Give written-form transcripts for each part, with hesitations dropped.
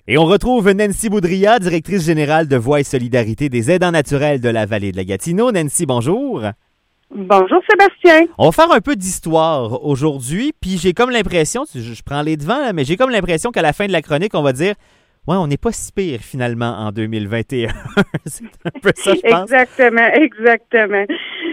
Et on retrouve Nancy Boudria, directrice générale de Voix et Solidarité des aidants naturels de la vallée de la Gatineau. Nancy, bonjour. Bonjour Sébastien. On va faire un peu d'histoire aujourd'hui, puis j'ai comme l'impression, je prends les devants, là, mais j'ai comme l'impression qu'à la fin de la chronique, on va dire « Ouais, on n'est pas si pire finalement en 2021. » C'est un peu ça, je pense. Exactement.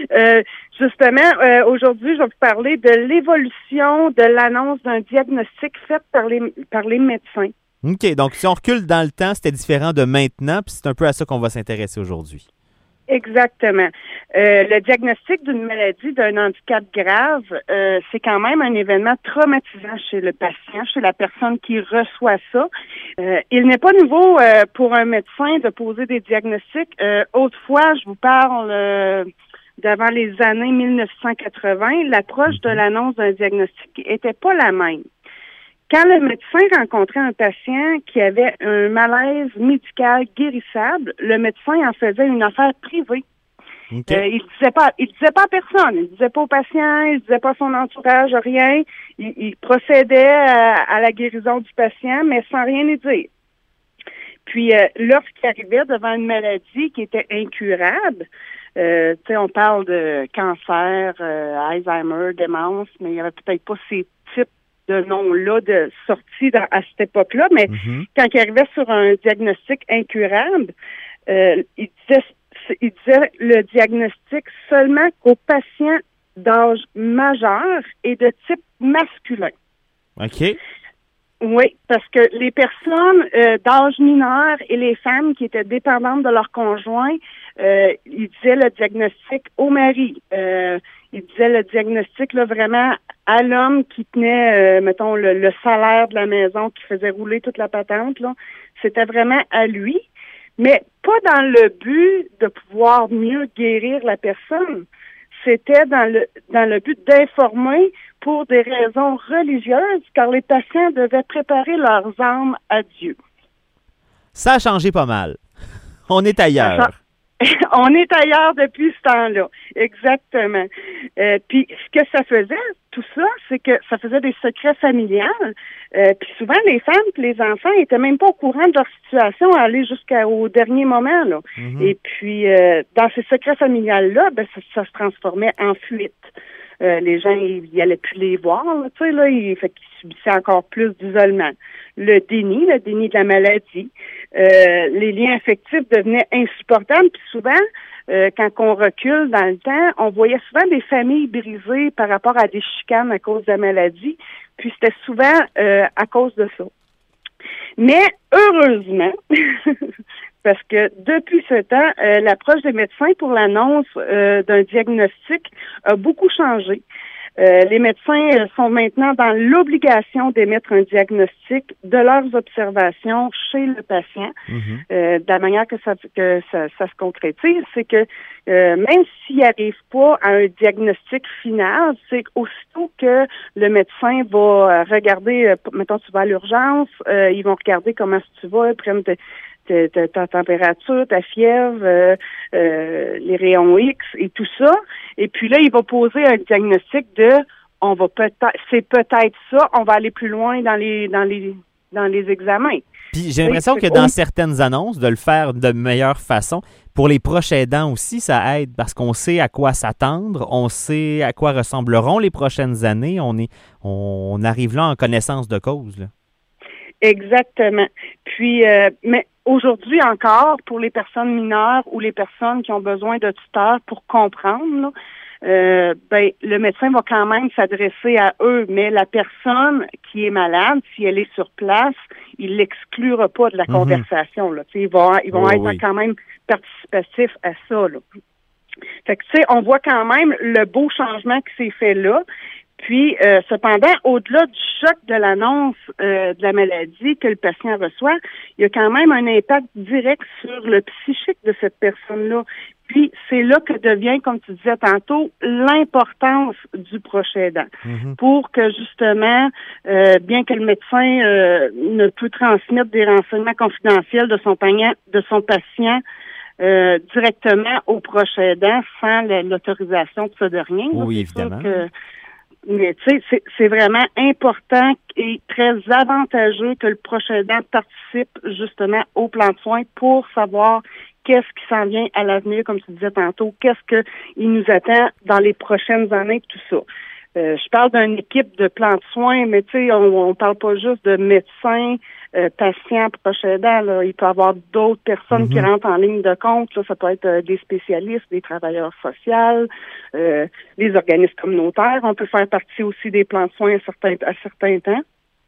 Justement, aujourd'hui, je vais vous parler de l'évolution de l'annonce d'un diagnostic fait par les médecins. OK, donc si on recule dans le temps, c'était différent de maintenant, puis c'est un peu à ça qu'on va s'intéresser aujourd'hui. Exactement. Le diagnostic d'une maladie, d'un handicap grave, c'est quand même un événement traumatisant chez le patient, chez la personne qui reçoit ça. Il n'est pas nouveau pour un médecin de poser des diagnostics. Autrefois, je vous parle d'avant les années 1980, l'approche de l'annonce d'un diagnostic était pas la même. Quand le médecin rencontrait un patient qui avait un malaise médical guérissable, le médecin en faisait une affaire privée. Okay. Il disait pas à personne, il disait pas au patient, il disait pas à son entourage, rien. Il procédait à la guérison du patient, mais sans rien lui dire. Puis, lorsqu'il arrivait devant une maladie qui était incurable, on parle de cancer, Alzheimer, démence, mais il n'y avait peut-être pas ces types de nom-là de sortie à cette époque-là, mais quand il arrivait sur un diagnostic incurable, il disait le diagnostic seulement qu'aux patients d'âge majeur et de type masculin. OK. Oui, parce que les personnes d'âge mineur et les femmes qui étaient dépendantes de leur conjoint, ils disaient le diagnostic au mari. Ils disaient le diagnostic là vraiment à l'homme qui tenait, mettons, le salaire de la maison, qui faisait rouler toute la patente, là. C'était vraiment à lui, mais pas dans le but de pouvoir mieux guérir la personne. C'était dans le but d'informer pour des raisons religieuses, car les patients devaient préparer leurs âmes à Dieu. Ça a changé pas mal. On est ailleurs. On est ailleurs depuis ce temps-là, exactement. Puis ce que ça faisait, tout ça, c'est que ça faisait des secrets familiales. Puis souvent, les femmes et les enfants étaient même pas au courant de leur situation à aller jusqu'au dernier moment, là. Et puis, dans ces secrets familiales-là, ben ça se transformait en fuite. Les gens, ils allaient plus les voir, tu sais, là, fait qu'ils subissaient encore plus d'isolement. Le déni de la maladie, les liens affectifs devenaient insupportables, puis souvent, quand on recule dans le temps, on voyait souvent des familles brisées par rapport à des chicanes à cause de la maladie, puis c'était souvent à cause de ça. Mais heureusement, parce que depuis ce temps, l'approche des médecins pour l'annonce d'un diagnostic a beaucoup changé. Les médecins sont maintenant dans l'obligation d'émettre un diagnostic de leurs observations chez le patient. De la manière que ça se concrétise, c'est que même s'il n'arrive pas à un diagnostic final, c'est aussitôt que le médecin va regarder, mettons, tu vas à l'urgence, ils vont regarder comment tu vas, ils prennent ta température, ta fièvre, les rayons X et tout ça. Et puis là, il va poser un diagnostic de c'est peut-être ça, on va aller plus loin dans les examens. Puis j'ai l'impression que dans certaines annonces, de le faire de meilleure façon, pour les proches aidants aussi, ça aide parce qu'on sait à quoi s'attendre, on sait à quoi ressembleront les prochaines années, on arrive là en connaissance de cause, là. Exactement. Puis, mais aujourd'hui encore, pour les personnes mineures ou les personnes qui ont besoin de tuteurs pour comprendre, là, le médecin va quand même s'adresser à eux, mais la personne qui est malade, si elle est sur place, il l'exclura pas de la conversation. Là. Ils vont être quand même participatifs à ça. Là. Fait que, tu sais, on voit quand même le beau changement qui s'est fait là. Puis, cependant, au-delà du choc de l'annonce de la maladie que le patient reçoit, il y a quand même un impact direct sur le psychique de cette personne-là. Puis, c'est là que devient, comme tu disais tantôt, l'importance du proche aidant. Pour que, justement, bien que le médecin ne peut transmettre des renseignements confidentiels de son patient directement au proche aidant sans l'autorisation de ce dernier. Oui, évidemment. Mais tu sais, c'est vraiment important et très avantageux que le proche aidant participe justement au plan de soins pour savoir qu'est-ce qui s'en vient à l'avenir, comme tu disais tantôt, qu'est-ce qu'il nous attend dans les prochaines années, tout ça. Je parle d'une équipe de plans de soins, mais tu sais, on parle pas juste de médecins, patients, proches aidants. Là. Il peut y avoir d'autres personnes qui rentrent en ligne de compte. Là. Ça peut être des spécialistes, des travailleurs sociaux, des organismes communautaires. On peut faire partie aussi des plans de soins à certains temps.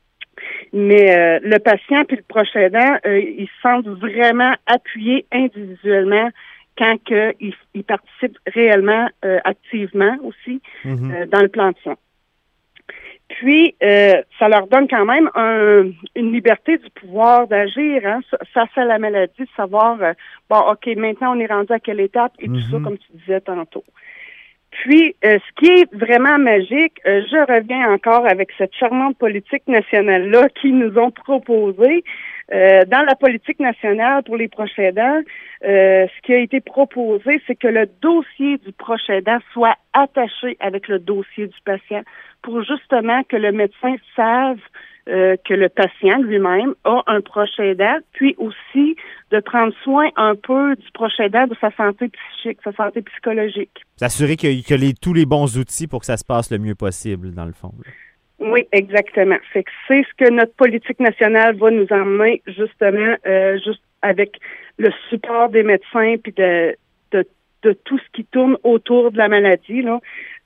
Mais le patient puis le proche aidant, ils se sentent vraiment appuyés individuellement quand ils participent réellement activement aussi dans le plan de soins. Puis, ça leur donne quand même une liberté du pouvoir d'agir face à la maladie, de savoir, OK, maintenant on est rendu à quelle étape et tout ça, comme tu disais tantôt. Puis, ce qui est vraiment magique, je reviens encore avec cette charmante politique nationale-là qu'ils nous ont proposée. Dans la politique nationale pour les proches aidants, ce qui a été proposé, c'est que le dossier du proche aidant soit attaché avec le dossier du patient pour justement que le médecin sache que le patient lui-même a un proche aidant, puis aussi de prendre soin un peu du proche aidant, de sa santé psychique, sa santé psychologique. S'assurer qu'il y a tous les bons outils pour que ça se passe le mieux possible, dans le fond. Oui, exactement. Fait que c'est ce que notre politique nationale va nous emmener, justement, juste avec le support des médecins puis de tout ce qui tourne autour de la maladie, là.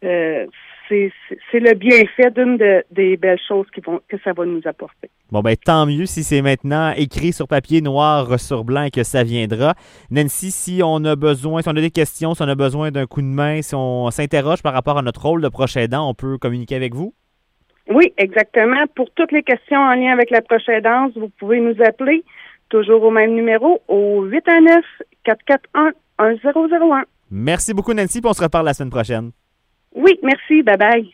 C'est le bienfait d'une des belles choses que ça va nous apporter. Bon, ben tant mieux si c'est maintenant écrit sur papier noir sur blanc et que ça viendra. Nancy, si on a des questions, si on a besoin d'un coup de main, si on s'interroge par rapport à notre rôle de proche aidant, on peut communiquer avec vous? Oui, exactement. Pour toutes les questions en lien avec la proche aidance, vous pouvez nous appeler, toujours au même numéro, au 819-441-1001. Merci beaucoup, Nancy, puis on se reparle la semaine prochaine. Oui, merci. Bye-bye.